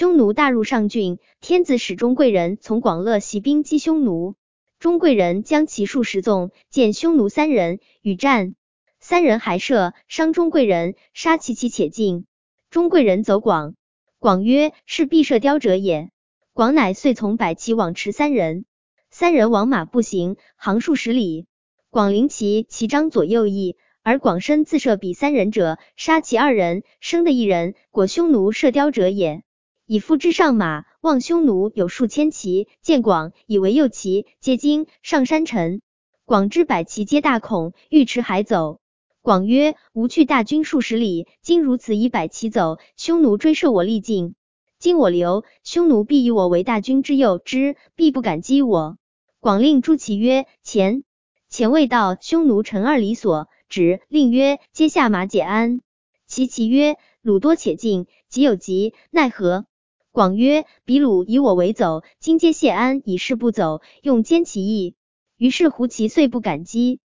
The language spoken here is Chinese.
匈奴大入上郡，天子使钟贵人从广乐袭兵击匈奴。钟贵人将其数十纵，见匈奴3人，与战。3人还射，伤钟贵人，杀其且进。钟贵人走广。广曰：是必射雕者也。广乃遂从百骑往驰3人。3人往马步行，行数十里。广临其张左右翼，而广身自射比3人者，杀其2人，生的1人，果匈奴射雕者也。以夫之上马，望匈奴有数千骑，见广，以为右骑，皆惊，上山陈。广知百骑皆大恐，欲驰还走。广曰：吾去大军数十里，今如此以百骑走，匈奴追射我力尽。今我留，匈奴必以我为大军之右之，必不敢击我。广令诸骑曰：前。前未到，匈奴陈2里所，止，令曰：皆下马解鞍。其曰：鲁多且进，即有急，奈何？广曰：彼鲁以我为走，今皆谢鞍，以示不走，用坚其意。于是胡骑遂不敢击。